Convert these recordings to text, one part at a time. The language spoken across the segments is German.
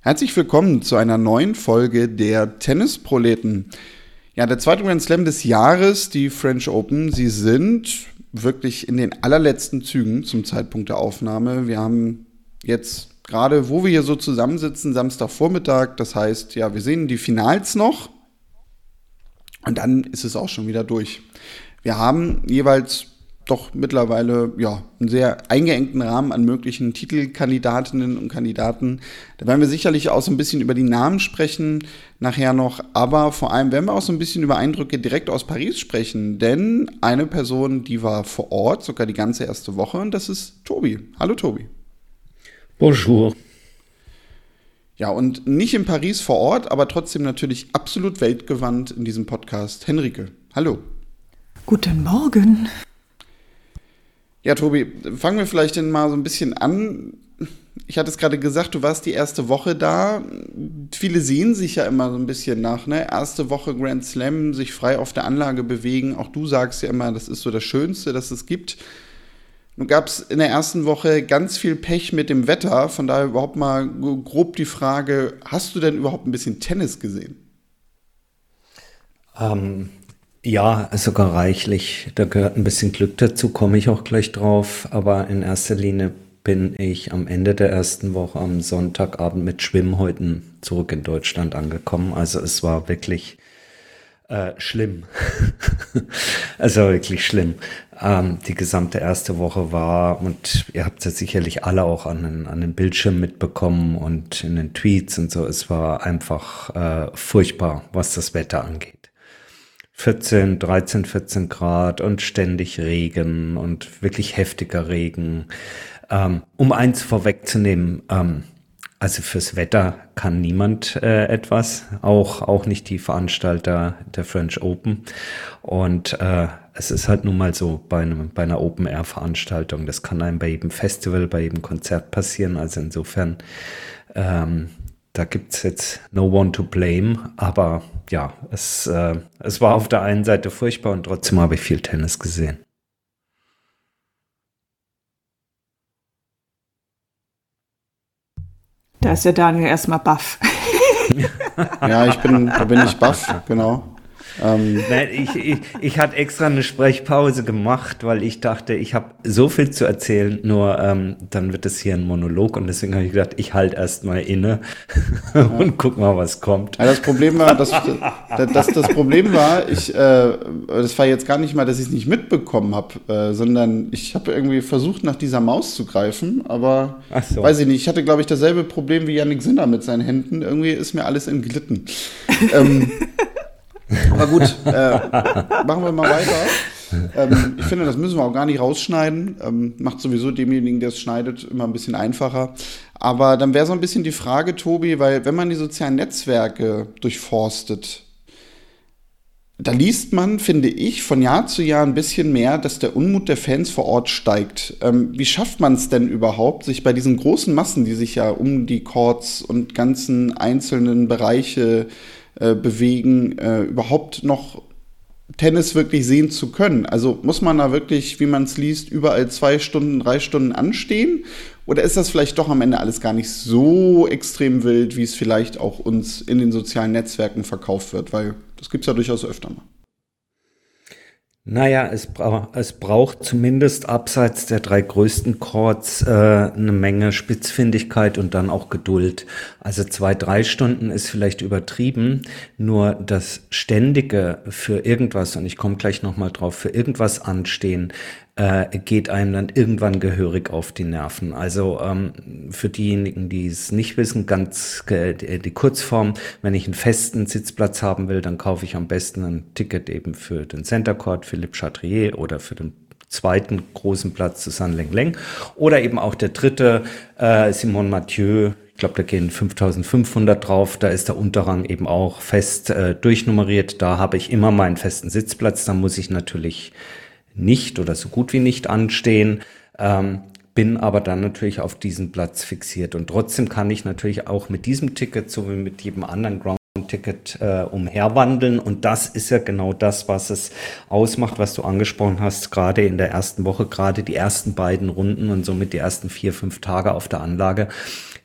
Herzlich willkommen zu einer neuen Folge der Tennisproleten. Ja, der zweite Grand Slam des Jahres, die French Open. Sie sind wirklich in den allerletzten Zügen zum Zeitpunkt der Aufnahme. Wir haben jetzt gerade, wo wir hier so zusammensitzen, Samstagvormittag. Das heißt, ja, wir sehen die Finals noch und dann ist es auch schon wieder durch. Wir haben jeweils doch mittlerweile einen sehr eingeengten Rahmen an möglichen Titelkandidatinnen und Kandidaten. Da werden wir sicherlich auch so ein bisschen über die Namen sprechen nachher noch, aber vor allem werden wir auch so ein bisschen über Eindrücke direkt aus Paris sprechen, denn eine Person, die war vor Ort, sogar die ganze erste Woche, und das ist Tobi. Hallo Tobi. Bonjour. Ja, und nicht in Paris vor Ort, aber trotzdem natürlich absolut weltgewandt in diesem Podcast. Henrike, hallo. Guten Morgen. Ja, Tobi, fangen wir vielleicht denn mal so ein bisschen an. Ich hatte es gerade gesagt, du warst die erste Woche da. Viele sehen sich ja immer so ein bisschen nach, ne? Erste Woche Grand Slam, sich frei auf der Anlage bewegen. Auch du sagst ja immer, das ist so das Schönste, das es gibt. Nun gab es in der ersten Woche ganz viel Pech mit dem Wetter. Von daher überhaupt mal grob die Frage, hast du denn überhaupt ein bisschen Tennis gesehen? Ja, sogar reichlich. Da gehört ein bisschen Glück dazu, komme ich auch gleich drauf. Aber in erster Linie bin ich am Ende der ersten Woche am Sonntagabend mit Schwimmhäuten zurück in Deutschland angekommen. Also es war wirklich schlimm. Also wirklich schlimm. Die gesamte erste Woche war, und ihr habt es ja sicherlich alle auch an den Bildschirm mitbekommen und in den Tweets und so, es war einfach furchtbar, was das Wetter angeht. 14 Grad und ständig Regen und wirklich heftiger Regen. Um eins vorwegzunehmen, also fürs Wetter kann niemand etwas, auch nicht die Veranstalter der French Open. Und es ist halt nun mal so bei einer Open-Air-Veranstaltung. Das kann einem bei jedem Festival, bei jedem Konzert passieren. Also insofern, da gibt's jetzt no one to blame. Aber ja, es war auf der einen Seite furchtbar und trotzdem habe ich viel Tennis gesehen. Da ist der Daniel erstmal baff. Ja, da bin ich baff, genau. Nein, ich hatte extra eine Sprechpause gemacht, weil ich dachte, ich habe so viel zu erzählen, nur dann wird es hier ein Monolog und deswegen habe ich gedacht, ich halte erstmal inne und guck mal, was kommt. Ja, das Problem war, das war jetzt gar nicht mal, dass ich es nicht mitbekommen habe, sondern ich habe irgendwie versucht, nach dieser Maus zu greifen, aber weiß ich nicht, ich hatte, glaube ich, dasselbe Problem wie Jannik Sinner mit seinen Händen, irgendwie ist mir alles entglitten. Aber gut, machen wir mal weiter. Ich finde, das müssen wir auch gar nicht rausschneiden. Macht sowieso demjenigen, der es schneidet, immer ein bisschen einfacher. Aber dann wäre so ein bisschen die Frage, Tobi, weil wenn man die sozialen Netzwerke durchforstet, da liest man, finde ich, von Jahr zu Jahr ein bisschen mehr, dass der Unmut der Fans vor Ort steigt. Wie schafft man es denn überhaupt, sich bei diesen großen Massen, die sich ja um die Courts und ganzen einzelnen Bereiche bewegen, überhaupt noch Tennis wirklich sehen zu können? Also muss man da wirklich, wie man es liest, überall 2 Stunden, 3 Stunden anstehen? Oder ist das vielleicht doch am Ende alles gar nicht so extrem wild, wie es vielleicht auch uns in den sozialen Netzwerken verkauft wird? Weil das gibt es ja durchaus öfter mal. Naja, es braucht zumindest abseits der 3 größten Courts eine Menge Spitzfindigkeit und dann auch Geduld. Also 2-3 Stunden ist vielleicht übertrieben, nur das Ständige für irgendwas, und ich komme gleich nochmal drauf, für irgendwas anstehen, geht einem dann irgendwann gehörig auf die Nerven. Also für diejenigen, die es nicht wissen, ganz die Kurzform: Wenn ich einen festen Sitzplatz haben will, dann kaufe ich am besten ein Ticket eben für den Center Court, Philippe Chatrier, oder für den zweiten großen Platz, Susanne Lenglen, oder eben auch der dritte, Simone Mathieu. Ich glaube, da gehen 5.500 drauf. Da ist der Unterrang eben auch fest durchnummeriert. Da habe ich immer meinen festen Sitzplatz. Da muss ich natürlich nicht oder so gut wie nicht anstehen, bin aber dann natürlich auf diesen Platz fixiert. Und trotzdem kann ich natürlich auch mit diesem Ticket, so wie mit jedem anderen Ground-Ticket, umherwandeln. Und das ist ja genau das, was es ausmacht, was du angesprochen hast, gerade in der ersten Woche, gerade die ersten beiden Runden und somit die ersten 4-5 Tage auf der Anlage.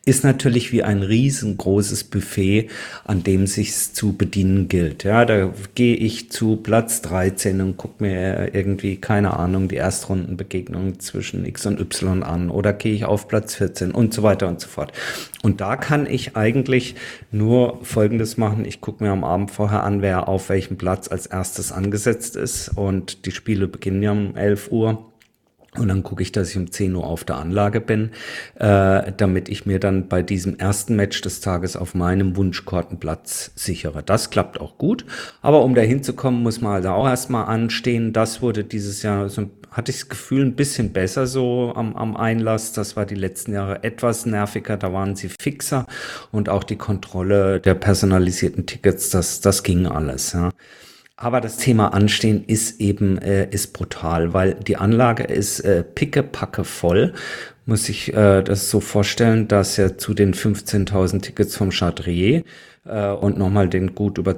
ist natürlich wie ein riesengroßes Buffet, an dem sich's zu bedienen gilt. Ja, da gehe ich zu Platz 13 und gucke mir irgendwie, keine Ahnung, die Erstrundenbegegnung zwischen X und Y an oder gehe ich auf Platz 14 und so weiter und so fort. Und da kann ich eigentlich nur Folgendes machen. Ich gucke mir am Abend vorher an, wer auf welchem Platz als erstes angesetzt ist, und die Spiele beginnen ja um 11 Uhr. Und dann gucke ich, dass ich um 10 Uhr auf der Anlage bin, damit ich mir dann bei diesem ersten Match des Tages auf meinem Wunschkartenplatz sichere. Das klappt auch gut, aber um da hinzukommen, muss man also auch erstmal anstehen. Das wurde dieses Jahr, so hatte ich das Gefühl, ein bisschen besser so am Einlass. Das war die letzten Jahre etwas nerviger, da waren sie fixer, und auch die Kontrolle der personalisierten Tickets, das ging alles, ja. Aber das Thema Anstehen ist eben ist brutal, weil die Anlage ist pickepacke voll. Muss ich das so vorstellen, dass ja zu den 15.000 Tickets vom Chatrier und nochmal den gut über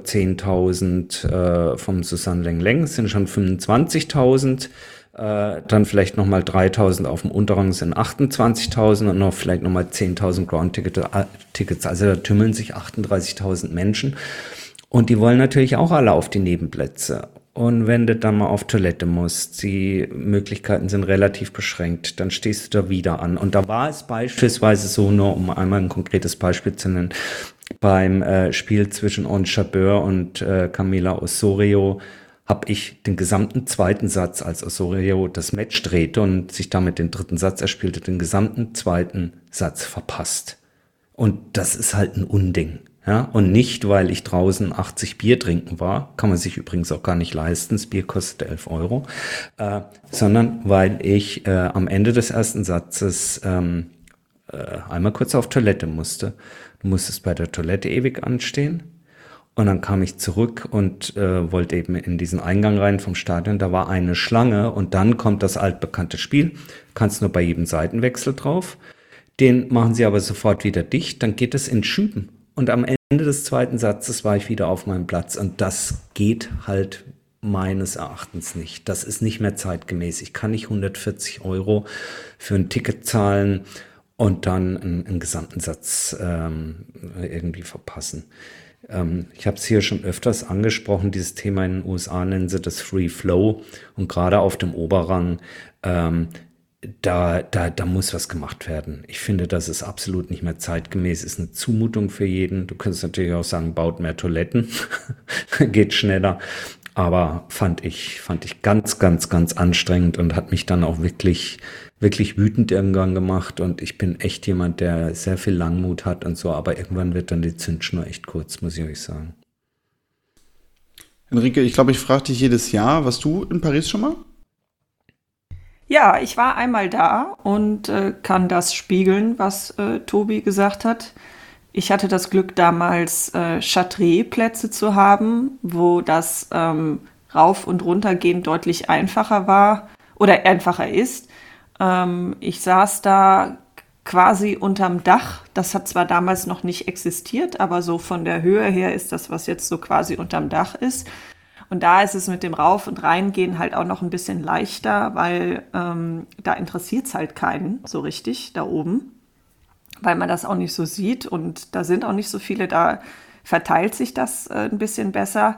10.000 vom Susanne Leng sind schon 25.000. Dann vielleicht nochmal 3.000 auf dem Unterrang sind 28.000 und noch vielleicht nochmal 10.000 Ground-Tickets. Also da tümmeln sich 38.000 Menschen. Und die wollen natürlich auch alle auf die Nebenplätze. Und wenn du dann mal auf Toilette musst, die Möglichkeiten sind relativ beschränkt, dann stehst du da wieder an. Und da war es beispielsweise so, nur um einmal ein konkretes Beispiel zu nennen, beim Spiel zwischen Ons Jabeur und Camila Osorio habe ich den gesamten zweiten Satz, als Osorio das Match drehte und sich damit den dritten Satz erspielte, den gesamten zweiten Satz verpasst. Und das ist halt ein Unding. Ja, und nicht, weil ich draußen 80 Bier trinken war, kann man sich übrigens auch gar nicht leisten, das Bier kostet 11 Euro, sondern weil ich am Ende des ersten Satzes einmal kurz auf Toilette musste. Du musstest bei der Toilette ewig anstehen, und dann kam ich zurück und wollte eben in diesen Eingang rein vom Stadion, da war eine Schlange, und dann kommt das altbekannte Spiel, kannst nur bei jedem Seitenwechsel drauf, den machen sie aber sofort wieder dicht, dann geht es in Schüben. Und am Ende des zweiten Satzes war ich wieder auf meinem Platz, und das geht halt meines Erachtens nicht. Das ist nicht mehr zeitgemäß. Ich kann nicht 140 Euro für ein Ticket zahlen und dann einen gesamten Satz irgendwie verpassen. Ich habe es hier schon öfters angesprochen, dieses Thema in den USA nennen sie das Free Flow, und gerade auf dem Oberrang da muss was gemacht werden. Ich finde, das ist absolut nicht mehr zeitgemäß, ist eine Zumutung für jeden. Du könntest natürlich auch sagen, baut mehr Toiletten, geht schneller. Aber fand ich ganz, ganz, ganz anstrengend und hat mich dann auch wirklich, wirklich wütend irgendwann gemacht. Und ich bin echt jemand, der sehr viel Langmut hat und so. Aber irgendwann wird dann die Zündschnur echt kurz, muss ich euch sagen. Henrike, ich glaube, ich frage dich jedes Jahr, warst du in Paris schon mal? Ja, ich war einmal da und kann das spiegeln, was Tobi gesagt hat. Ich hatte das Glück, damals Chatrier-Plätze zu haben, wo das Rauf- und Runtergehen deutlich einfacher war oder einfacher ist. Ich saß da quasi unterm Dach. Das hat zwar damals noch nicht existiert, aber so von der Höhe her ist das, was jetzt so quasi unterm Dach ist. Und da ist es mit dem Rauf- und Reingehen halt auch noch ein bisschen leichter, weil da interessiert es halt keinen so richtig da oben, weil man das auch nicht so sieht und da sind auch nicht so viele, da verteilt sich das ein bisschen besser.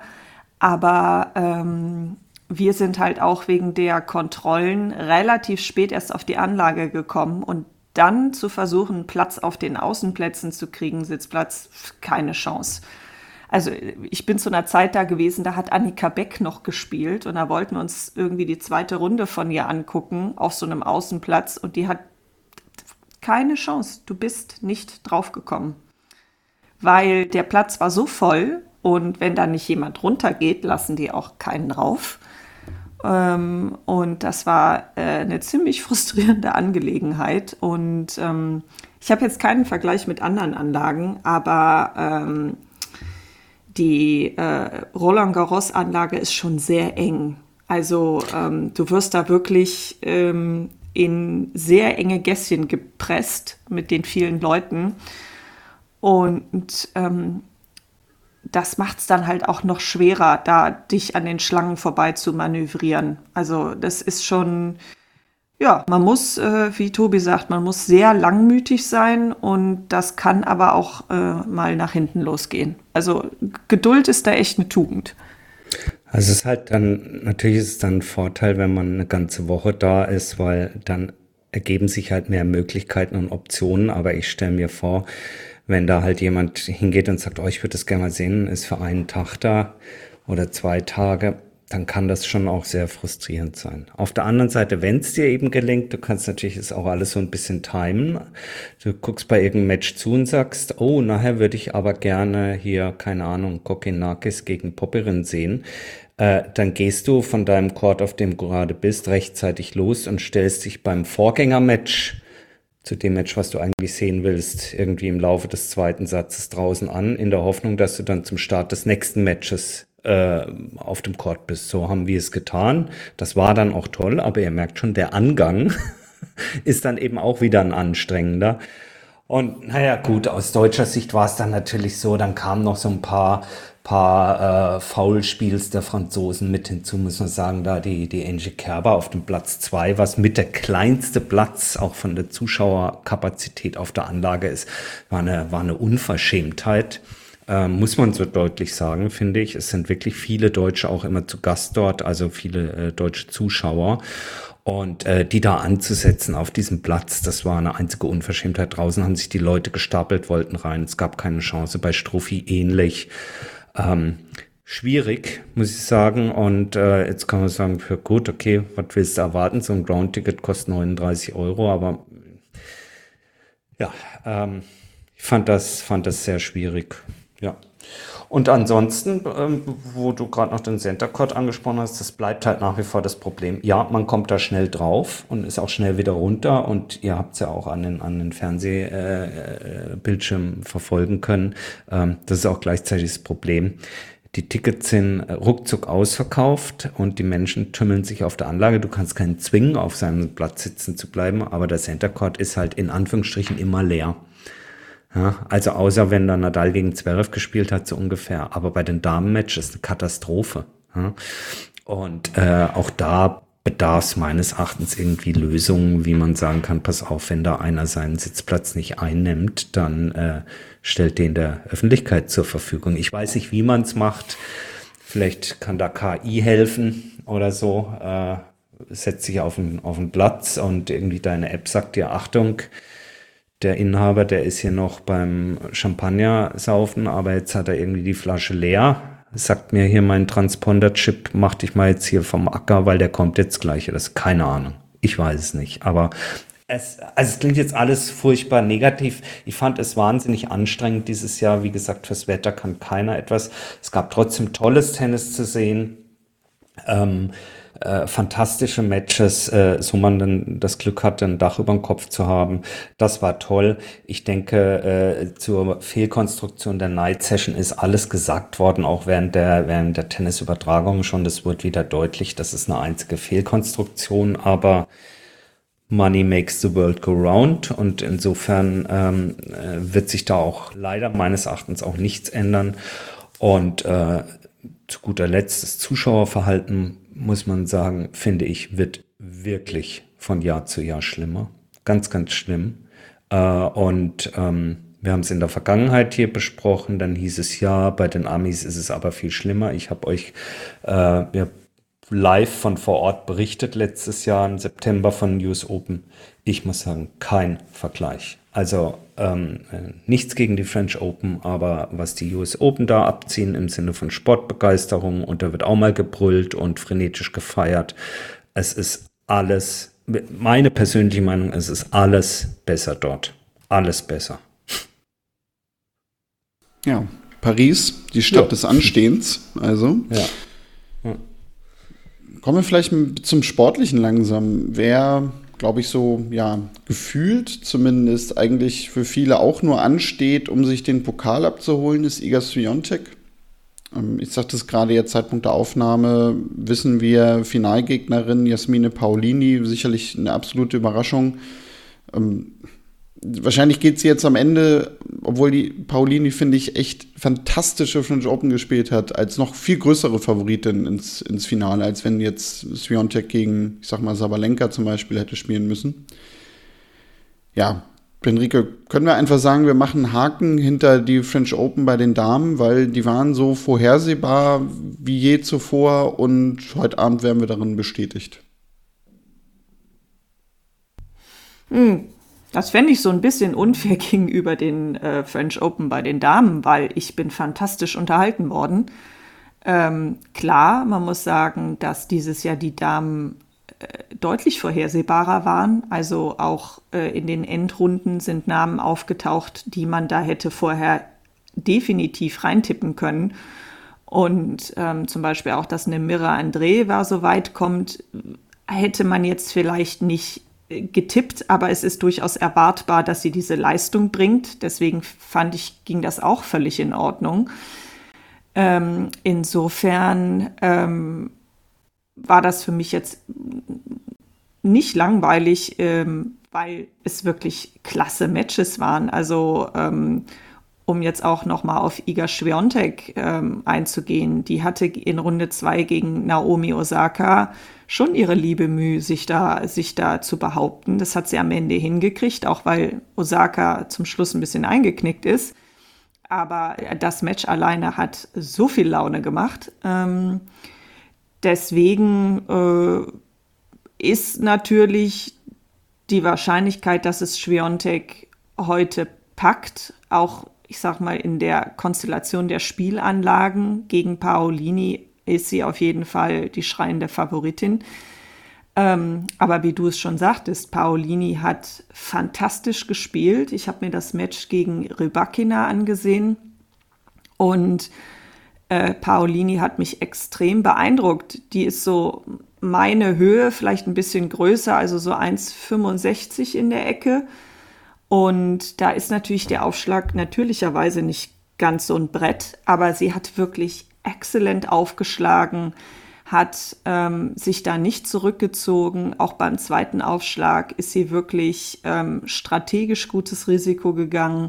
Aber wir sind halt auch wegen der Kontrollen relativ spät erst auf die Anlage gekommen und dann zu versuchen, Platz auf den Außenplätzen zu kriegen, Sitzplatz, keine Chance. Also ich bin zu einer Zeit da gewesen, da hat Annika Beck noch gespielt und da wollten wir uns irgendwie die zweite Runde von ihr angucken auf so einem Außenplatz und die hat keine Chance. Du bist nicht draufgekommen, weil der Platz war so voll und wenn da nicht jemand runtergeht, lassen die auch keinen drauf. Und das war eine ziemlich frustrierende Angelegenheit und ich habe jetzt keinen Vergleich mit anderen Anlagen, aber die Roland-Garros-Anlage ist schon sehr eng. Also du wirst da wirklich in sehr enge Gässchen gepresst mit den vielen Leuten. Und das macht es dann halt auch noch schwerer, da dich an den Schlangen vorbei zu manövrieren. Also das ist schon Ja, man muss, wie Tobi sagt, man muss sehr langmütig sein und das kann aber auch mal nach hinten losgehen. Also Geduld ist da echt eine Tugend. Also es ist halt dann, natürlich ist es dann ein Vorteil, wenn man eine ganze Woche da ist, weil dann ergeben sich halt mehr Möglichkeiten und Optionen. Aber ich stelle mir vor, wenn da halt jemand hingeht und sagt, oh, ich würde das gerne mal sehen, ist für einen Tag da oder 2 Tage, dann kann das schon auch sehr frustrierend sein. Auf der anderen Seite, wenn es dir eben gelingt, du kannst natürlich ist auch alles so ein bisschen timen. Du guckst bei irgendeinem Match zu und sagst, oh, nachher würde ich aber gerne hier, keine Ahnung, Kokkinakis gegen Popyrin sehen. Dann gehst du von deinem Court, auf dem du gerade bist, rechtzeitig los und stellst dich beim Vorgängermatch zu dem Match, was du eigentlich sehen willst, irgendwie im Laufe des zweiten Satzes draußen an, in der Hoffnung, dass du dann zum Start des nächsten Matches auf dem Court bist. So haben wir es getan. Das war dann auch toll, aber ihr merkt schon, der Angang ist dann eben auch wieder ein anstrengender. Und naja, gut, aus deutscher Sicht war es dann natürlich so, dann kamen noch so ein paar Foulspiels der Franzosen mit hinzu, muss man sagen, da die Angie Kerber auf dem Platz 2, was mit der kleinste Platz auch von der Zuschauerkapazität auf der Anlage ist, war eine Unverschämtheit. Muss man so deutlich sagen, finde ich. Es sind wirklich viele Deutsche auch immer zu Gast dort, also viele deutsche Zuschauer. Und die da anzusetzen auf diesem Platz, das war eine einzige Unverschämtheit. Draußen haben sich die Leute gestapelt, wollten rein. Es gab keine Chance. Bei Struffi ähnlich. Schwierig, muss ich sagen. Und jetzt kann man sagen, für gut, okay, was willst du erwarten? So ein Ground-Ticket kostet 39 Euro, aber ja, ich fand das sehr schwierig. Ja. Und ansonsten, wo du gerade noch den Center Court angesprochen hast, das bleibt halt nach wie vor das Problem. Ja, man kommt da schnell drauf und ist auch schnell wieder runter und ihr habt es ja auch an den Fernsehbildschirmen verfolgen können. Das ist auch gleichzeitig das Problem. Die Tickets sind ruckzuck ausverkauft und die Menschen tümmeln sich auf der Anlage. Du kannst keinen zwingen, auf seinem Platz sitzen zu bleiben, aber der Center Court ist halt in Anführungsstrichen immer leer. Ja, also außer wenn da Nadal gegen Zverev gespielt hat, so ungefähr. Aber bei den Damen-Matches ist eine Katastrophe. Ja. Und auch da bedarf es meines Erachtens irgendwie Lösungen, wie man sagen kann, pass auf, wenn da einer seinen Sitzplatz nicht einnimmt, dann stellt den der Öffentlichkeit zur Verfügung. Ich weiß nicht, wie man es macht. Vielleicht kann da KI helfen oder so. Setzt sich auf einen Platz und irgendwie deine App sagt dir, Achtung, der Inhaber, der ist hier noch beim Champagner saufen, aber jetzt hat er irgendwie die Flasche leer. Sagt mir hier mein Transponder-Chip, mach dich mal jetzt hier vom Acker, weil der kommt jetzt gleich. Das ist keine Ahnung. Ich weiß es nicht. Aber es klingt jetzt alles furchtbar negativ. Ich fand es wahnsinnig anstrengend dieses Jahr. Wie gesagt, fürs Wetter kann keiner etwas. Es gab trotzdem tolles Tennis zu sehen. Fantastische Matches, so man dann das Glück hatte, ein Dach über dem Kopf zu haben. Das war toll. Ich denke, zur Fehlkonstruktion der Night Session ist alles gesagt worden, auch während der Tennisübertragung schon. Das wird wieder deutlich, das ist eine einzige Fehlkonstruktion, aber Money makes the world go round und insofern wird sich da auch leider meines Erachtens auch nichts ändern. Und zu guter Letzt das Zuschauerverhalten, muss man sagen, finde ich, wird wirklich von Jahr zu Jahr schlimmer. Ganz, ganz schlimm. Wir haben es in der Vergangenheit hier besprochen, dann hieß es ja, bei den Amis ist es aber viel schlimmer. Ich habe euch live von vor Ort berichtet letztes Jahr im September von US Open. Ich muss sagen, kein Vergleich. Also nichts gegen die French Open, aber was die US Open da abziehen im Sinne von Sportbegeisterung und da wird auch mal gebrüllt und frenetisch gefeiert. Es ist alles, meine persönliche Meinung, es ist alles besser dort. Alles besser. Ja, Paris, die Stadt des Anstehens, also. Ja. Kommen wir vielleicht zum Sportlichen langsam. Wer, glaube ich, so, ja, gefühlt zumindest eigentlich für viele auch nur ansteht, um sich den Pokal abzuholen, ist Iga Swiatek. Ich sagte es gerade jetzt, Zeitpunkt der Aufnahme, wissen wir, Finalgegnerin Jasmine Paolini, sicherlich eine absolute Überraschung. wahrscheinlich geht sie jetzt am Ende, obwohl die Paolini, finde ich, echt fantastische French Open gespielt hat, als noch viel größere Favoritin ins Finale, als wenn jetzt Swiatek gegen, ich sag mal, Sabalenka zum Beispiel hätte spielen müssen. Ja, Henrike, können wir einfach sagen, wir machen einen Haken hinter die French Open bei den Damen, weil die waren so vorhersehbar wie je zuvor und heute Abend werden wir darin bestätigt. Das fände ich so ein bisschen unfair gegenüber den French Open bei den Damen, weil ich bin fantastisch unterhalten worden. Klar, man muss sagen, dass dieses Jahr die Damen deutlich vorhersehbarer waren. Also auch in den Endrunden sind Namen aufgetaucht, die man da hätte vorher definitiv reintippen können. Und zum Beispiel auch, dass eine Mira Andreeva so weit kommt, hätte man jetzt vielleicht nicht getippt, aber es ist durchaus erwartbar, dass sie diese Leistung bringt. Deswegen fand ich, ging das auch völlig in Ordnung. Insofern war das für mich jetzt nicht langweilig, weil es wirklich klasse Matches waren. Also um jetzt auch nochmal auf Iga Swiatek einzugehen, die hatte in Runde 2 gegen Naomi Osaka schon ihre liebe Mühe, sich da zu behaupten. Das hat sie am Ende hingekriegt, auch weil Osaka zum Schluss ein bisschen eingeknickt ist. Aber das Match alleine hat so viel Laune gemacht. Deswegen ist natürlich die Wahrscheinlichkeit, dass es Swiatek heute packt, auch, ich sag mal, in der Konstellation der Spielanlagen gegen Paolini ist sie auf jeden Fall die schreiende Favoritin. Aber wie du es schon sagtest, Paolini hat fantastisch gespielt. Ich habe mir das Match gegen Rybakina angesehen und Paolini hat mich extrem beeindruckt. Die ist so meine Höhe, vielleicht ein bisschen größer, also so 1,65 in der Ecke. Und da ist natürlich der Aufschlag natürlicherweise nicht ganz so ein Brett, aber sie hat wirklich exzellent aufgeschlagen, hat sich da nicht zurückgezogen. Auch beim zweiten Aufschlag ist sie wirklich strategisch gutes Risiko gegangen,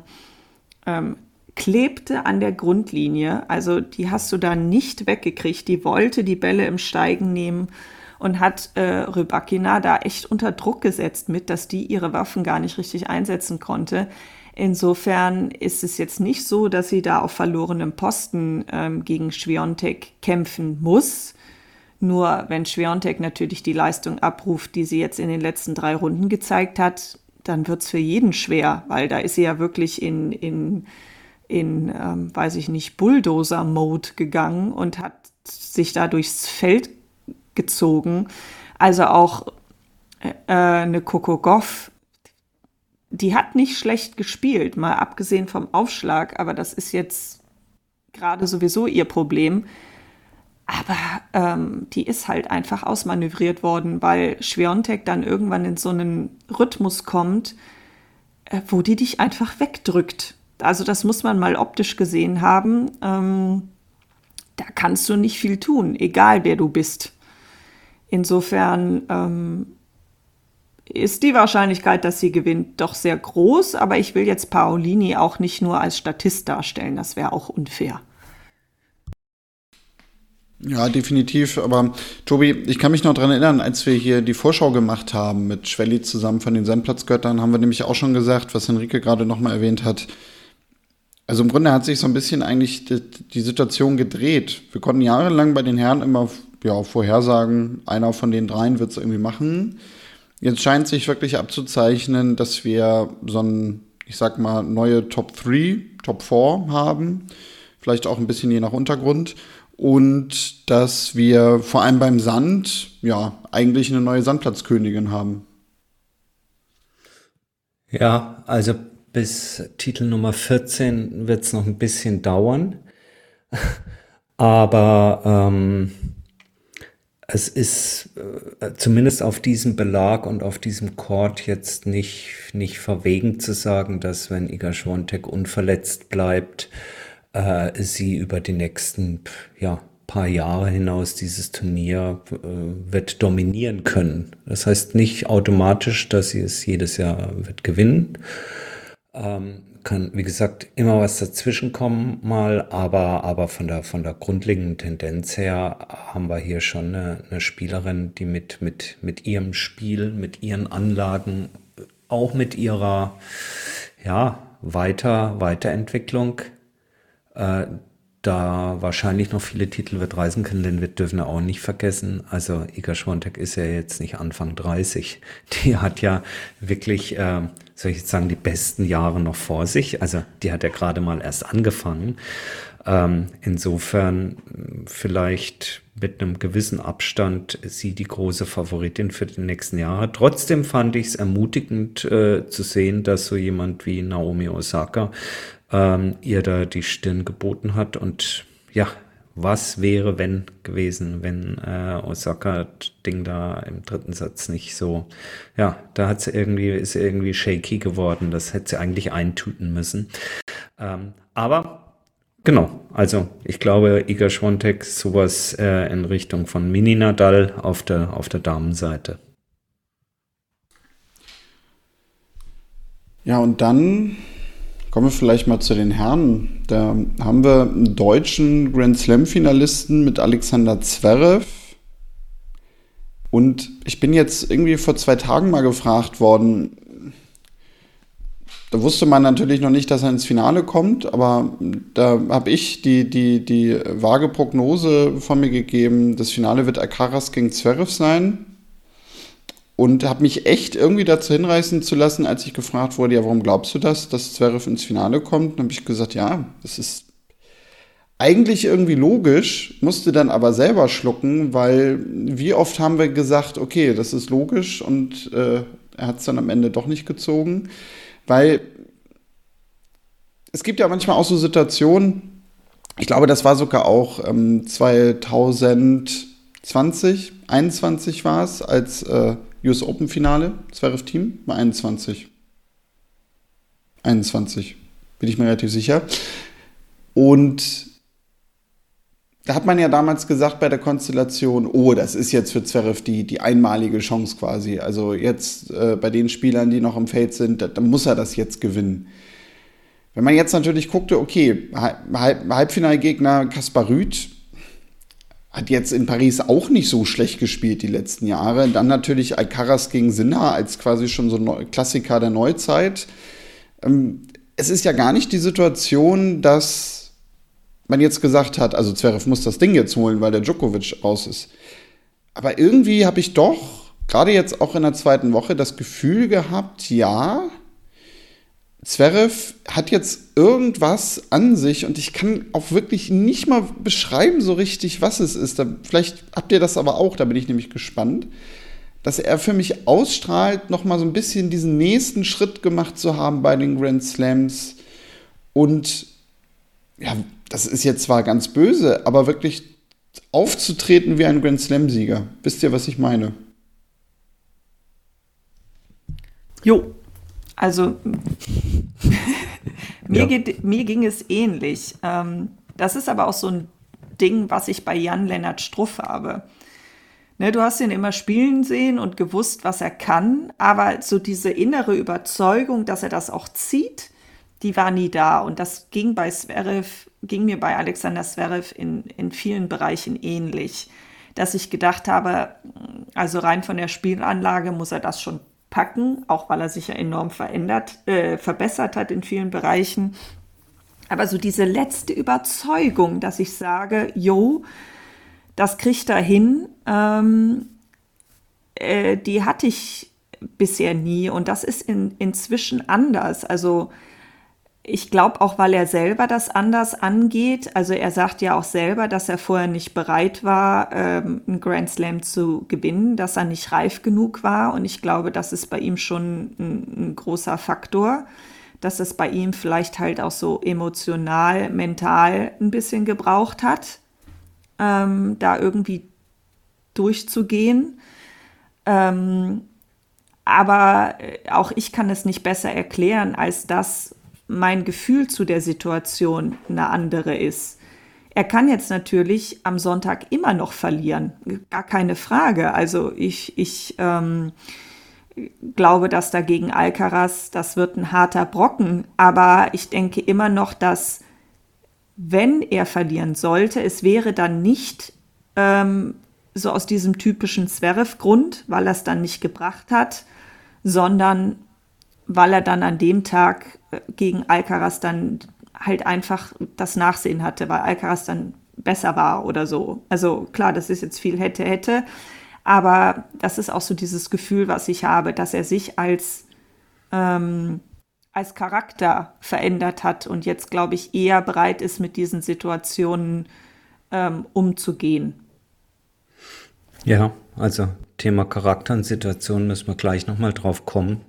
klebte an der Grundlinie, also die hast du da nicht weggekriegt, die wollte die Bälle im Steigen nehmen und hat Rybakina da echt unter Druck gesetzt mit, dass die ihre Waffen gar nicht richtig einsetzen konnte. Insofern ist es jetzt nicht so, dass sie da auf verlorenem Posten gegen Swiatek kämpfen muss. Nur wenn Swiatek natürlich die Leistung abruft, die sie jetzt in den letzten 3 Runden gezeigt hat, dann wird es für jeden schwer, weil da ist sie ja wirklich in weiß ich nicht, Bulldozer-Mode gegangen und hat sich da durchs Feld gezogen. Also auch eine Coco Gauff, die hat nicht schlecht gespielt, mal abgesehen vom Aufschlag, aber das ist jetzt gerade sowieso ihr Problem. Aber die ist halt einfach ausmanövriert worden, weil Swiatek dann irgendwann in so einen Rhythmus kommt, wo die dich einfach wegdrückt. Also das muss man mal optisch gesehen haben. Da kannst du nicht viel tun, egal wer du bist. Insofern ist die Wahrscheinlichkeit, dass sie gewinnt, doch sehr groß. Aber ich will jetzt Paolini auch nicht nur als Statist darstellen. Das wäre auch unfair. Ja, definitiv. Aber Tobi, ich kann mich noch daran erinnern, als wir hier die Vorschau gemacht haben mit Schwelli zusammen von den Sandplatzgöttern, haben wir nämlich auch schon gesagt, was Henrike gerade nochmal erwähnt hat. Also im Grunde hat sich so ein bisschen eigentlich die Situation gedreht. Wir konnten jahrelang bei den Herren immer vorhersagen, einer von den 3 wird es irgendwie machen. Jetzt scheint sich wirklich abzuzeichnen, dass wir so ein, ich sag mal, neue Top 3, Top 4 haben. Vielleicht auch ein bisschen je nach Untergrund. Und dass wir vor allem beim Sand, eigentlich eine neue Sandplatzkönigin haben. Ja, also bis Titel Nummer 14 wird es noch ein bisschen dauern. Aber es ist zumindest auf diesem Belag und auf diesem Court jetzt nicht verwegen zu sagen, dass wenn Iga Swiatek unverletzt bleibt, sie über die nächsten paar Jahre hinaus dieses Turnier wird dominieren können. Das heißt nicht automatisch, dass sie es jedes Jahr wird gewinnen, Kann, wie gesagt, immer was dazwischen kommen mal, aber von der grundlegenden Tendenz her haben wir hier schon eine Spielerin, die mit ihrem Spiel, mit ihren Anlagen, auch mit ihrer, ja, Weiterentwicklung, äh, da wahrscheinlich noch viele Titel wird reisen können, denn wir dürfen auch nicht vergessen, also Iga Świątek ist ja jetzt nicht Anfang 30. Die hat ja wirklich, soll ich jetzt sagen, die besten Jahre noch vor sich. Also die hat ja gerade mal erst angefangen. Insofern vielleicht mit einem gewissen Abstand sie die große Favoritin für die nächsten Jahre. Trotzdem fand ich es ermutigend zu sehen, dass so jemand wie Naomi Osaka ihr da die Stirn geboten hat. Und ja, was wäre, wenn gewesen, wenn Osaka das Ding da im dritten Satz nicht so, ja, da ist sie irgendwie shaky geworden. Das hätte sie eigentlich eintüten müssen. Aber genau, also ich glaube, Iga Świątek sowas in Richtung von Mini Nadal auf der Damenseite. Ja, und dann kommen wir vielleicht mal zu den Herren. Da haben wir einen deutschen Grand Slam-Finalisten mit Alexander Zverev. Und ich bin jetzt irgendwie vor 2 Tagen mal gefragt worden. Da wusste man natürlich noch nicht, dass er ins Finale kommt, aber da habe ich die vage Prognose von mir gegeben, das Finale wird Alcaraz gegen Zverev sein. Und habe mich echt irgendwie dazu hinreißen zu lassen, als ich gefragt wurde, ja, warum glaubst du das, dass Zverev ins Finale kommt? Dann habe ich gesagt, ja, das ist eigentlich irgendwie logisch, musste dann aber selber schlucken, weil wie oft haben wir gesagt, okay, das ist logisch und er hat es dann am Ende doch nicht gezogen. Weil es gibt ja manchmal auch so Situationen, ich glaube, das war sogar auch 2021 war es, als US Open Finale, Zverev Team, war 21. 21, bin ich mir relativ sicher. Und da hat man ja damals gesagt bei der Konstellation, oh, das ist jetzt für Zverev die einmalige Chance quasi. Also jetzt bei den Spielern, die noch im Feld sind, da muss er das jetzt gewinnen. Wenn man jetzt natürlich guckte, okay, Halbfinalgegner Kaspar Ruud hat jetzt in Paris auch nicht so schlecht gespielt die letzten Jahre. Dann natürlich Alcaraz gegen Sinner als quasi schon so ein Klassiker der Neuzeit. Es ist ja gar nicht die Situation, dass man jetzt gesagt hat, also Zverev muss das Ding jetzt holen, weil der Djokovic raus ist. Aber irgendwie habe ich doch, gerade jetzt auch in der zweiten Woche, das Gefühl gehabt, ja, Zverev hat jetzt irgendwas an sich und ich kann auch wirklich nicht mal beschreiben so richtig, was es ist. Vielleicht habt ihr das aber auch, da bin ich nämlich gespannt, dass er für mich ausstrahlt, nochmal so ein bisschen diesen nächsten Schritt gemacht zu haben bei den Grand Slams. Und ja, das ist jetzt zwar ganz böse, aber wirklich aufzutreten wie ein Grand Slam-Sieger. Wisst ihr, was ich meine? Jo, also Ja. mir ging es ähnlich. Das ist aber auch so ein Ding, was ich bei Jan-Lennart Struff habe. Ne, du hast ihn immer spielen sehen und gewusst, was er kann, aber so diese innere Überzeugung, dass er das auch zieht, die war nie da. Und das ging mir bei Alexander Zverev in vielen Bereichen ähnlich. Dass ich gedacht habe, also rein von der Spielanlage muss er das schon packen, auch weil er sich ja enorm verbessert hat in vielen Bereichen. Aber so diese letzte Überzeugung, dass ich sage, jo, das kriegt er hin, die hatte ich bisher nie. Und das ist inzwischen anders. Also ich glaube auch, weil er selber das anders angeht. Also er sagt ja auch selber, dass er vorher nicht bereit war, einen Grand Slam zu gewinnen, dass er nicht reif genug war. Und ich glaube, das ist bei ihm schon ein großer Faktor, dass es bei ihm vielleicht halt auch so emotional, mental ein bisschen gebraucht hat, da irgendwie durchzugehen. Aber auch ich kann es nicht besser erklären, als dass mein Gefühl zu der Situation eine andere ist. Er kann jetzt natürlich am Sonntag immer noch verlieren, gar keine Frage. Also glaube, dass da gegen Alcaraz, das wird ein harter Brocken. Aber ich denke immer noch, dass, wenn er verlieren sollte, es wäre dann nicht so aus diesem typischen Zverev-Grund, weil er es dann nicht gebracht hat, sondern weil er dann an dem Tag gegen Alcaraz dann halt einfach das Nachsehen hatte, weil Alcaraz dann besser war oder so. Also klar, das ist jetzt viel hätte, aber das ist auch so dieses Gefühl, was ich habe, dass er sich als Charakter verändert hat und jetzt, glaube ich, eher bereit ist, mit diesen Situationen umzugehen. Ja, also Thema Charakter und Situation müssen wir gleich nochmal drauf kommen.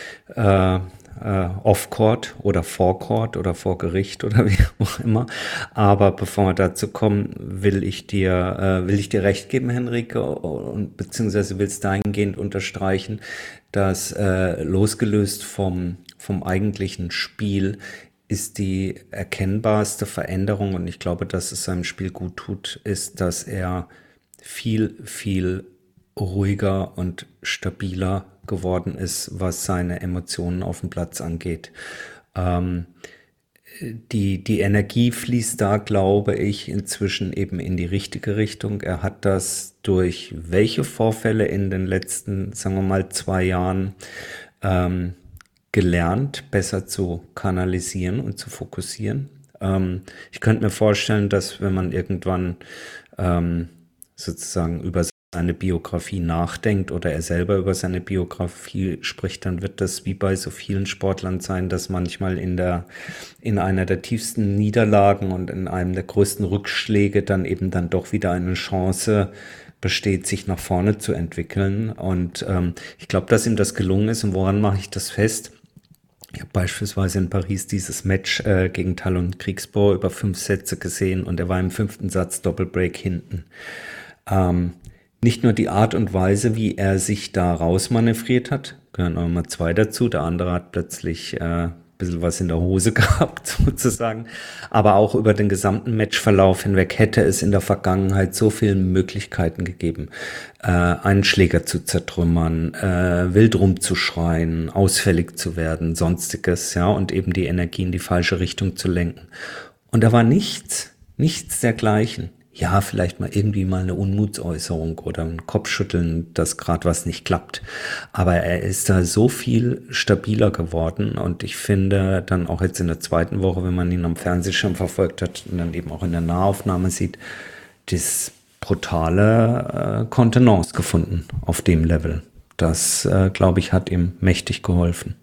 Off-Court oder Forecourt oder vor Gericht oder wie auch immer. Aber bevor wir dazu kommen, will ich dir recht geben, Henrike, und beziehungsweise will es dahingehend unterstreichen, dass losgelöst vom eigentlichen Spiel ist die erkennbarste Veränderung, und ich glaube, dass es seinem Spiel gut tut, ist, dass er viel, viel ruhiger und stabiler geworden ist, was seine Emotionen auf dem Platz angeht. Die Energie fließt da, glaube ich, inzwischen eben in die richtige Richtung. Er hat das durch welche Vorfälle in den letzten, sagen wir mal, 2 Jahren gelernt, besser zu kanalisieren und zu fokussieren. Ich könnte mir vorstellen, dass wenn man irgendwann sozusagen über seine Biografie nachdenkt oder er selber über seine Biografie spricht, dann wird das wie bei so vielen Sportlern sein, dass manchmal in einer der tiefsten Niederlagen und in einem der größten Rückschläge dann eben dann doch wieder eine Chance besteht, sich nach vorne zu entwickeln. Und ich glaube, dass ihm das gelungen ist. Und woran mache ich das fest? Ich habe beispielsweise in Paris dieses Match gegen Talon Kriegsbohr über 5 Sätze gesehen und er war im 5. Satz Doppelbreak hinten. Nicht nur die Art und Weise, wie er sich da rausmanövriert hat, gehören auch mal 2 dazu. Der andere hat plötzlich ein bisschen was in der Hose gehabt, sozusagen. Aber auch über den gesamten Matchverlauf hinweg hätte es in der Vergangenheit so viele Möglichkeiten gegeben, einen Schläger zu zertrümmern, wild rumzuschreien, ausfällig zu werden, sonstiges, ja, und eben die Energie in die falsche Richtung zu lenken. Und da war nichts dergleichen. Ja, vielleicht mal irgendwie mal eine Unmutsäußerung oder ein Kopfschütteln, dass gerade was nicht klappt. Aber er ist da so viel stabiler geworden und ich finde dann auch jetzt in der 2. Woche, wenn man ihn am Fernsehschirm verfolgt hat und dann eben auch in der Nahaufnahme sieht, das brutale Kontenance gefunden auf dem Level. Das, glaube ich, hat ihm mächtig geholfen.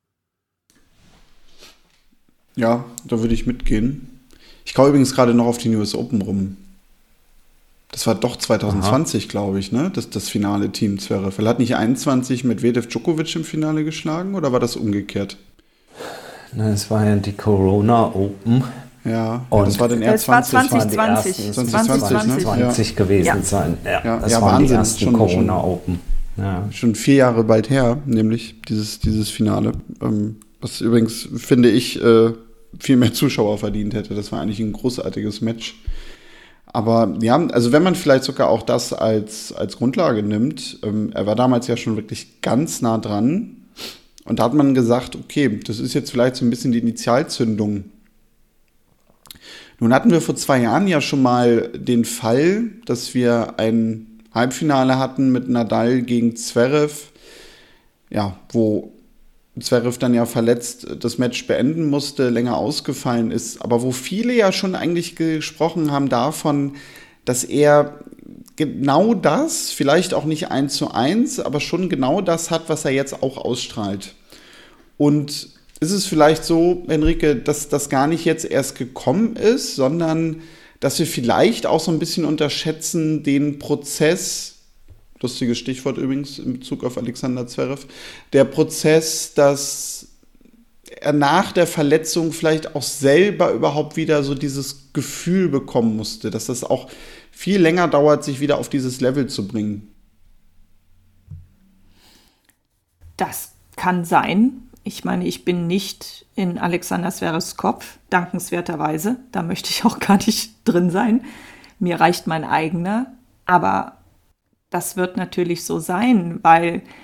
Ja, da würde ich mitgehen. Ich schaue übrigens gerade noch auf die US Open rum. Das war doch 2020, glaube ich, ne? Das finale Team Zverev. Hat nicht 21 Medvedev Djokovic im Finale geschlagen oder war das umgekehrt? Na, es war ja die Corona Open. Ja, und das war dann eher 2020. 2020 gewesen sein. Ja, das waren Wahnsinn. die ersten Corona Open. Ja. Schon 4 Jahre bald her, nämlich dieses Finale. Was übrigens, finde ich, viel mehr Zuschauer verdient hätte. Das war eigentlich ein großartiges Match. Aber ja, also wenn man vielleicht sogar auch das als Grundlage nimmt, er war damals ja schon wirklich ganz nah dran und da hat man gesagt, okay, das ist jetzt vielleicht so ein bisschen die Initialzündung. Nun hatten wir vor 2 Jahren ja schon mal den Fall, dass wir ein Halbfinale hatten mit Nadal gegen Zverev, ja, wo Zverev dann ja verletzt das Match beenden musste, länger ausgefallen ist, aber wo viele ja schon eigentlich gesprochen haben davon, dass er genau das, vielleicht auch nicht 1:1, aber schon genau das hat, was er jetzt auch ausstrahlt. Und ist es vielleicht so, Henrike, dass das gar nicht jetzt erst gekommen ist, sondern dass wir vielleicht auch so ein bisschen unterschätzen den Prozess, lustiges Stichwort übrigens in Bezug auf Alexander Zverev, der Prozess, dass er nach der Verletzung vielleicht auch selber überhaupt wieder so dieses Gefühl bekommen musste, dass das auch viel länger dauert, sich wieder auf dieses Level zu bringen. Das kann sein. Ich meine, ich bin nicht in Alexander Zverevs Kopf, dankenswerterweise. Da möchte ich auch gar nicht drin sein. Mir reicht mein eigener, aber das wird natürlich so sein, weil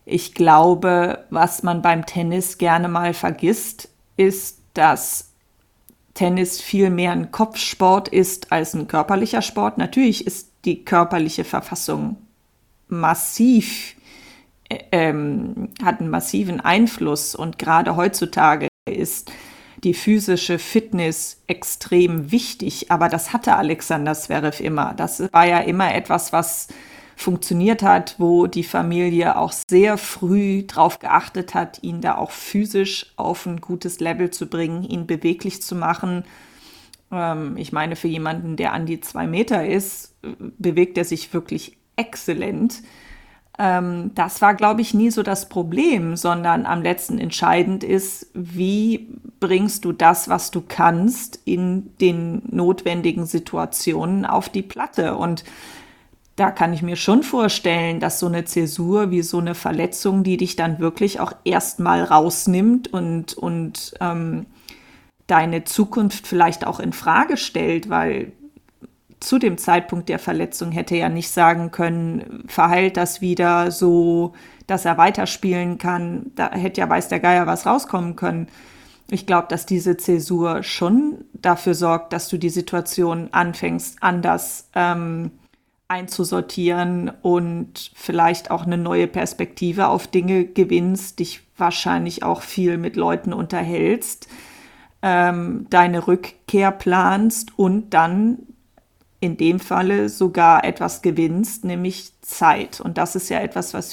Ich glaube, was man beim Tennis gerne mal vergisst, ist, dass Tennis viel mehr ein Kopfsport ist als ein körperlicher Sport. Natürlich ist die körperliche Verfassung massiv, hat einen massiven Einfluss, und gerade heutzutage ist die physische Fitness extrem wichtig, aber das hatte Alexander Zverev immer. Das war ja immer etwas, was funktioniert hat, wo die Familie auch sehr früh drauf geachtet hat, ihn da auch physisch auf ein gutes Level zu bringen, ihn beweglich zu machen. Ich meine, für jemanden, der an die 2 Meter ist, bewegt er sich wirklich exzellent. Das war, glaube ich, nie so das Problem, sondern am letzten entscheidend ist, wie bringst du das, was du kannst, in den notwendigen Situationen auf die Platte. Und da kann ich mir schon vorstellen, dass so eine Zäsur wie so eine Verletzung, die dich dann wirklich auch erstmal rausnimmt und deine Zukunft vielleicht auch in Frage stellt, weil zu dem Zeitpunkt der Verletzung hätte er nicht sagen können, verheilt das wieder so, dass er weiterspielen kann. Da hätte ja weiß der Geier was rauskommen können. Ich glaube, dass diese Zäsur schon dafür sorgt, dass du die Situation anfängst, anders einzusortieren und vielleicht auch eine neue Perspektive auf Dinge gewinnst, dich wahrscheinlich auch viel mit Leuten unterhältst, deine Rückkehr planst und dann in dem Falle sogar etwas gewinnst, nämlich Zeit. Und das ist ja etwas, was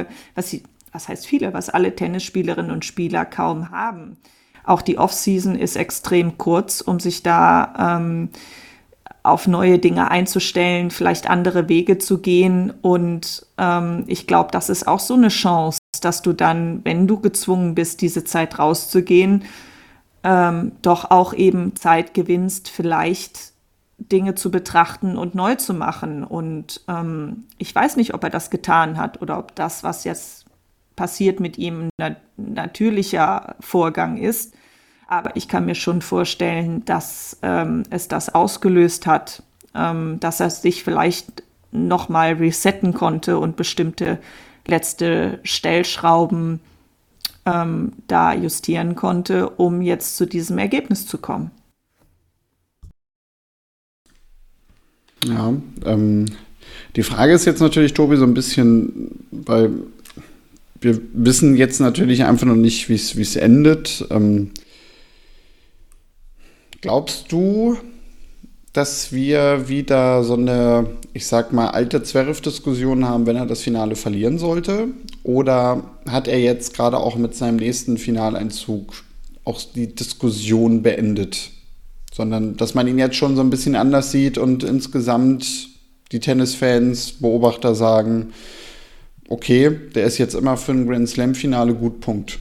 alle Tennisspielerinnen und Spieler kaum haben. Auch die Offseason ist extrem kurz, um sich da auf neue Dinge einzustellen, vielleicht andere Wege zu gehen. Und ich glaube, das ist auch so eine Chance, dass du dann, wenn du gezwungen bist, diese Zeit rauszugehen, doch auch eben Zeit gewinnst, vielleicht Dinge zu betrachten und neu zu machen. Und ich weiß nicht, ob er das getan hat oder ob das, was jetzt passiert, mit ihm ein natürlicher Vorgang ist. Aber ich kann mir schon vorstellen, dass es das ausgelöst hat, dass er sich vielleicht nochmal resetten konnte und bestimmte letzte Stellschrauben da justieren konnte, um jetzt zu diesem Ergebnis zu kommen. Ja, die Frage ist jetzt natürlich, Tobi, so ein bisschen, weil wir wissen jetzt natürlich einfach noch nicht, wie es endet. Glaubst du, dass wir wieder so eine, ich sag mal, alte Zverev-Diskussion haben, wenn er das Finale verlieren sollte? Oder hat er jetzt gerade auch mit seinem nächsten Finaleinzug auch die Diskussion beendet? Sondern, dass man ihn jetzt schon so ein bisschen anders sieht und insgesamt die Tennisfans, Beobachter sagen, okay, der ist jetzt immer für ein Grand Slam-Finale gut, Punkt.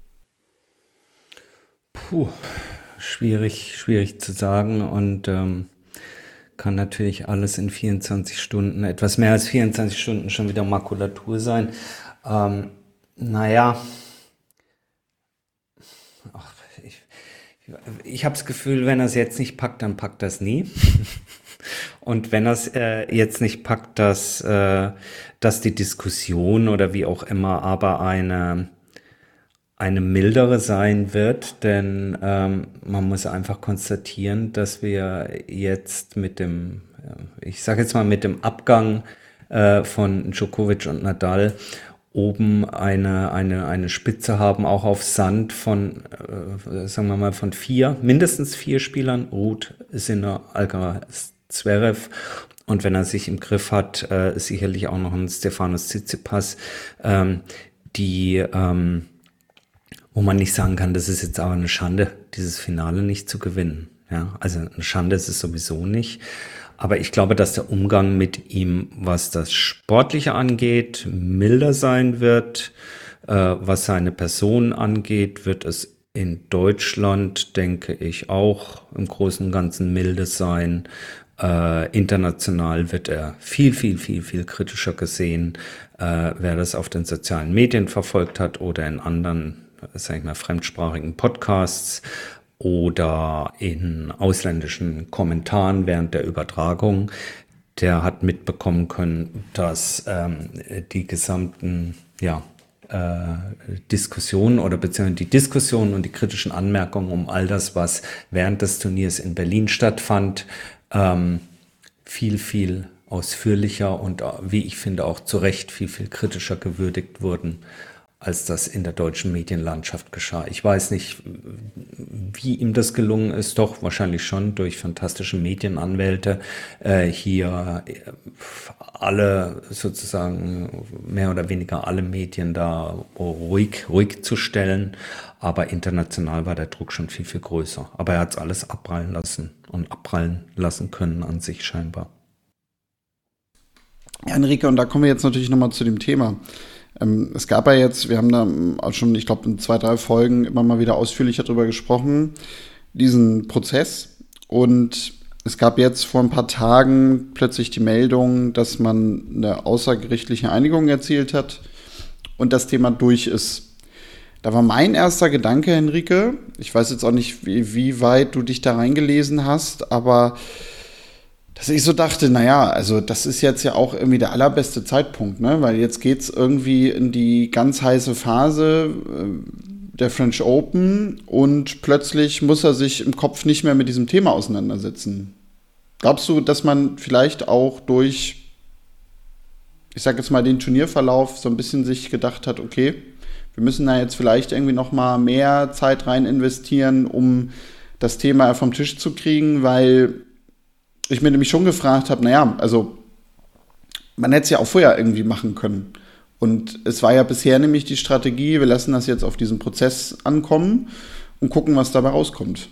Schwierig zu sagen, und kann natürlich alles in 24 Stunden, etwas mehr als 24 Stunden schon wieder Makulatur sein. Ich habe das Gefühl, wenn er es jetzt nicht packt, dann packt er es nie. Und wenn er es jetzt nicht packt, dass die Diskussion oder wie auch immer aber eine mildere sein wird, denn man muss einfach konstatieren, dass wir jetzt mit dem Abgang von Djokovic und Nadal oben eine Spitze haben, auch auf Sand von, sagen wir mal, von mindestens 4 Spielern, Ruud, Sinner, Alcaraz, Zverev, und wenn er sich im Griff hat, sicherlich auch noch ein Stefanos Tsitsipas, wo man nicht sagen kann, das ist jetzt aber eine Schande, dieses Finale nicht zu gewinnen. Ja, also eine Schande ist es sowieso nicht. Aber ich glaube, dass der Umgang mit ihm, was das Sportliche angeht, milder sein wird. Was seine Person angeht, wird es in Deutschland, denke ich, auch im Großen und Ganzen milde sein. International wird er viel kritischer gesehen. Wer das auf den sozialen Medien verfolgt hat oder in anderen, sag ich mal, fremdsprachigen Podcasts oder in ausländischen Kommentaren während der Übertragung, der hat mitbekommen können, dass die gesamten Diskussionen oder beziehungsweise die Diskussionen und die kritischen Anmerkungen um all das, was während des Turniers in Berlin stattfand, viel, viel ausführlicher und wie ich finde auch zu Recht viel, viel kritischer gewürdigt wurden, als das in der deutschen Medienlandschaft geschah. Ich weiß nicht, wie ihm das gelungen ist, doch wahrscheinlich schon durch fantastische Medienanwälte hier alle sozusagen mehr oder weniger alle Medien da ruhig zu stellen. Aber international war der Druck schon viel, viel größer. Aber er hat es alles abprallen lassen können an sich scheinbar. Ja, Enrique, und da kommen wir jetzt natürlich nochmal zu dem Thema. Es gab ja jetzt, wir haben da auch schon, ich glaube, in 2, 3 Folgen immer mal wieder ausführlicher drüber gesprochen, diesen Prozess. Und es gab jetzt vor ein paar Tagen plötzlich die Meldung, dass man eine außergerichtliche Einigung erzielt hat und das Thema durch ist. Da war mein erster Gedanke, Enrique, ich weiß jetzt auch nicht, wie weit du dich da reingelesen hast, aber dass ich so dachte, naja, also das ist jetzt ja auch irgendwie der allerbeste Zeitpunkt, ne? Weil jetzt geht's irgendwie in die ganz heiße Phase der French Open und plötzlich muss er sich im Kopf nicht mehr mit diesem Thema auseinandersetzen. Glaubst du, dass man vielleicht auch durch, ich sag jetzt mal, den Turnierverlauf so ein bisschen sich gedacht hat, okay, wir müssen da jetzt vielleicht irgendwie noch mal mehr Zeit rein investieren, um das Thema vom Tisch zu kriegen, weil ich mir nämlich schon gefragt habe, naja, also man hätte es ja auch vorher irgendwie machen können. Und es war ja bisher nämlich die Strategie, wir lassen das jetzt auf diesen Prozess ankommen und gucken, was dabei rauskommt.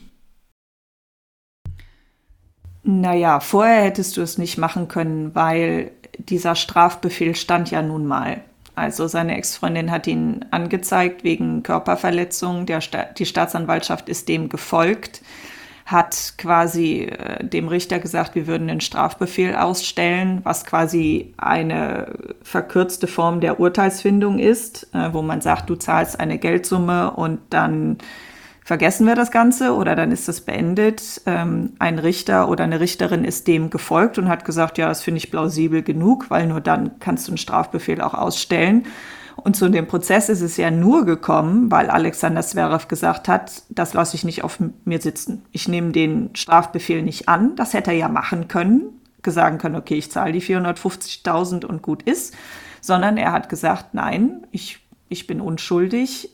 Naja, vorher hättest du es nicht machen können, weil dieser Strafbefehl stand ja nun mal. Also seine Ex-Freundin hat ihn angezeigt wegen Körperverletzung. Die Staatsanwaltschaft ist dem gefolgt, hat quasi dem Richter gesagt, wir würden einen Strafbefehl ausstellen, was quasi eine verkürzte Form der Urteilsfindung ist, wo man sagt, du zahlst eine Geldsumme und dann vergessen wir das Ganze oder dann ist das beendet. Ein Richter oder eine Richterin ist dem gefolgt und hat gesagt, ja, das finde ich plausibel genug, weil nur dann kannst du einen Strafbefehl auch ausstellen. Und zu dem Prozess ist es ja nur gekommen, weil Alexander Zverev gesagt hat, das lasse ich nicht auf mir sitzen. Ich nehme den Strafbefehl nicht an. Das hätte er ja machen können, sagen können, okay, ich zahle die 450.000 und gut ist. Sondern er hat gesagt, nein, ich bin unschuldig.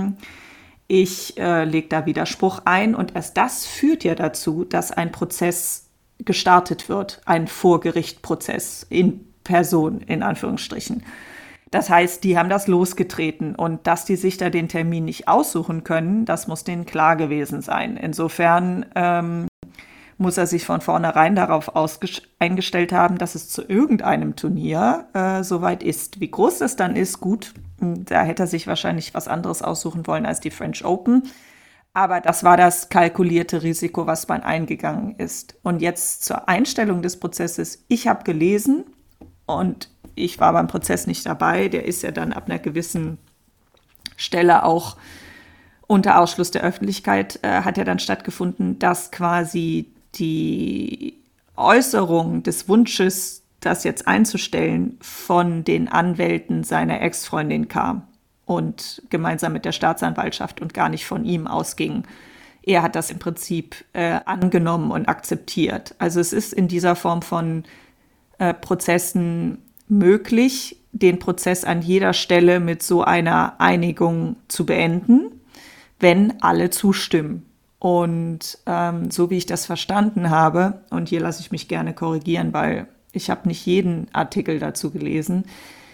Ich lege da Widerspruch ein. Und erst das führt ja dazu, dass ein Prozess gestartet wird. Ein Vorgerichtprozess in Person, in Anführungsstrichen. Das heißt, die haben das losgetreten und dass die sich da den Termin nicht aussuchen können, das muss denen klar gewesen sein. Insofern muss er sich von vornherein darauf eingestellt haben, dass es zu irgendeinem Turnier soweit ist. Wie groß das dann ist, gut, da hätte er sich wahrscheinlich was anderes aussuchen wollen als die French Open. Aber das war das kalkulierte Risiko, was man eingegangen ist. Und jetzt zur Einstellung des Prozesses. Ich habe gelesen und ich war beim Prozess nicht dabei, der ist ja dann ab einer gewissen Stelle auch unter Ausschluss der Öffentlichkeit, hat ja dann stattgefunden, dass quasi die Äußerung des Wunsches, das jetzt einzustellen, von den Anwälten seiner Ex-Freundin kam und gemeinsam mit der Staatsanwaltschaft und gar nicht von ihm ausging. Er hat das im Prinzip angenommen und akzeptiert. Also es ist in dieser Form von Prozessen möglich, den Prozess an jeder Stelle mit so einer Einigung zu beenden, wenn alle zustimmen. Und so wie ich das verstanden habe, und hier lasse ich mich gerne korrigieren, weil ich habe nicht jeden Artikel dazu gelesen,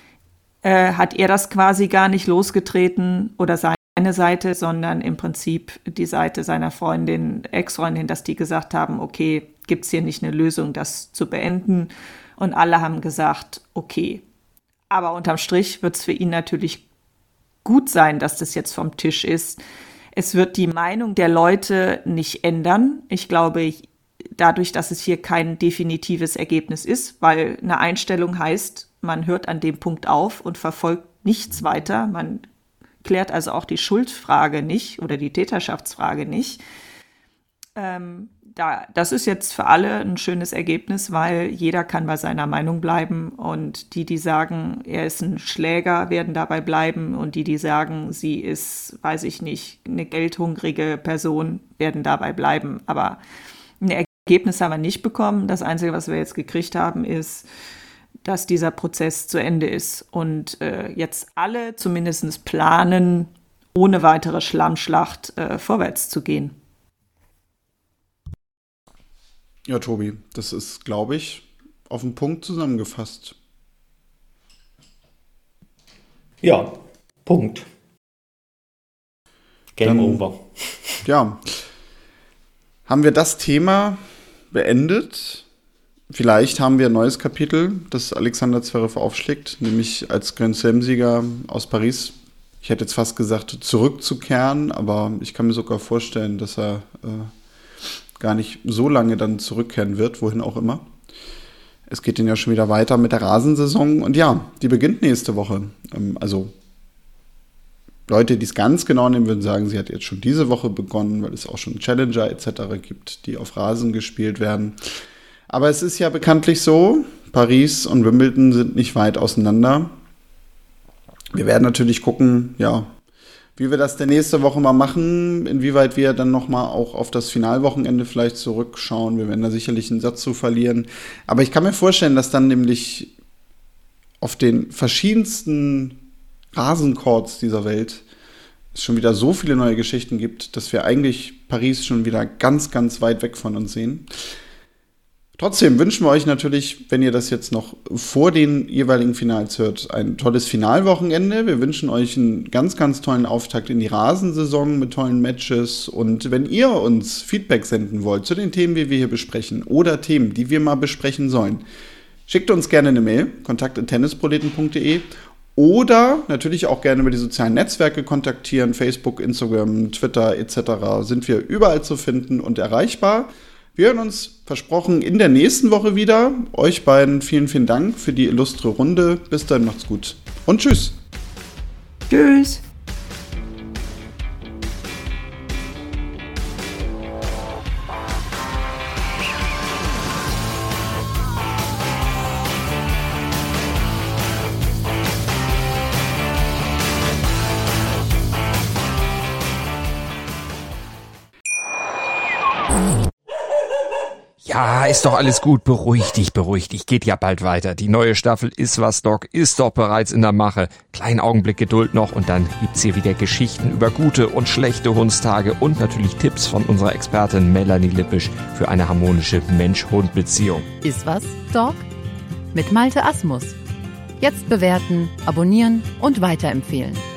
hat er das quasi gar nicht losgetreten oder seine Seite, sondern im Prinzip die Seite seiner Freundin, Ex-Freundin, dass die gesagt haben, okay, gibt es hier nicht eine Lösung, das zu beenden? Und alle haben gesagt, okay. Aber unterm Strich wird es für ihn natürlich gut sein, dass das jetzt vom Tisch ist. Es wird die Meinung der Leute nicht ändern. Ich glaube, dadurch, dass es hier kein definitives Ergebnis ist, weil eine Einstellung heißt, man hört an dem Punkt auf und verfolgt nichts weiter. Man klärt also auch die Schuldfrage nicht oder die Täterschaftsfrage nicht. Das ist jetzt für alle ein schönes Ergebnis, weil jeder kann bei seiner Meinung bleiben und die sagen, er ist ein Schläger, werden dabei bleiben und die sagen, sie ist, weiß ich nicht, eine geldhungrige Person, werden dabei bleiben. Aber ein Ergebnis haben wir nicht bekommen. Das Einzige, was wir jetzt gekriegt haben, ist, dass dieser Prozess zu Ende ist und jetzt alle zumindest planen, ohne weitere Schlammschlacht vorwärts zu gehen. Ja, Tobi, das ist, glaube ich, auf den Punkt zusammengefasst. Ja, Punkt. Game over. Ja, haben wir das Thema beendet? Vielleicht haben wir ein neues Kapitel, das Alexander Zverev aufschlägt, nämlich als Grand Slam-Sieger aus Paris. Ich hätte jetzt fast gesagt, zurückzukehren, aber ich kann mir sogar vorstellen, dass er gar nicht so lange dann zurückkehren wird, wohin auch immer. Es geht dann ja schon wieder weiter mit der Rasensaison und ja, die beginnt nächste Woche. Also Leute, die es ganz genau nehmen, würden sagen, sie hat jetzt schon diese Woche begonnen, weil es auch schon Challenger etc. gibt, die auf Rasen gespielt werden. Aber es ist ja bekanntlich so, Paris und Wimbledon sind nicht weit auseinander. Wir werden natürlich gucken, ja, wie wir das der nächste Woche mal machen, inwieweit wir dann nochmal auch auf das Finalwochenende vielleicht zurückschauen. Wir werden da sicherlich einen Satz zu verlieren. Aber ich kann mir vorstellen, dass dann nämlich auf den verschiedensten Rasencourts dieser Welt es schon wieder so viele neue Geschichten gibt, dass wir eigentlich Paris schon wieder ganz, ganz weit weg von uns sehen. Trotzdem wünschen wir euch natürlich, wenn ihr das jetzt noch vor den jeweiligen Finals hört, ein tolles Finalwochenende. Wir wünschen euch einen ganz, ganz tollen Auftakt in die Rasensaison mit tollen Matches. Und wenn ihr uns Feedback senden wollt zu den Themen, die wir hier besprechen oder Themen, die wir mal besprechen sollen, schickt uns gerne eine Mail, kontakt@tennisproleten.de oder natürlich auch gerne über die sozialen Netzwerke kontaktieren, Facebook, Instagram, Twitter etc. sind wir überall zu finden und erreichbar. Wir hören uns, versprochen, in der nächsten Woche wieder. Euch beiden vielen, vielen Dank für die illustre Runde. Bis dann, macht's gut und tschüss. Tschüss. Ja, ist doch alles gut. Beruhig dich. Geht ja bald weiter. Die neue Staffel Iswas Dog ist doch bereits in der Mache. Kleinen Augenblick Geduld noch und dann gibt's hier wieder Geschichten über gute und schlechte Hundstage und natürlich Tipps von unserer Expertin Melanie Lippisch für eine harmonische Mensch-Hund-Beziehung. Iswas Dog? Mit Malte Asmus. Jetzt bewerten, abonnieren und weiterempfehlen.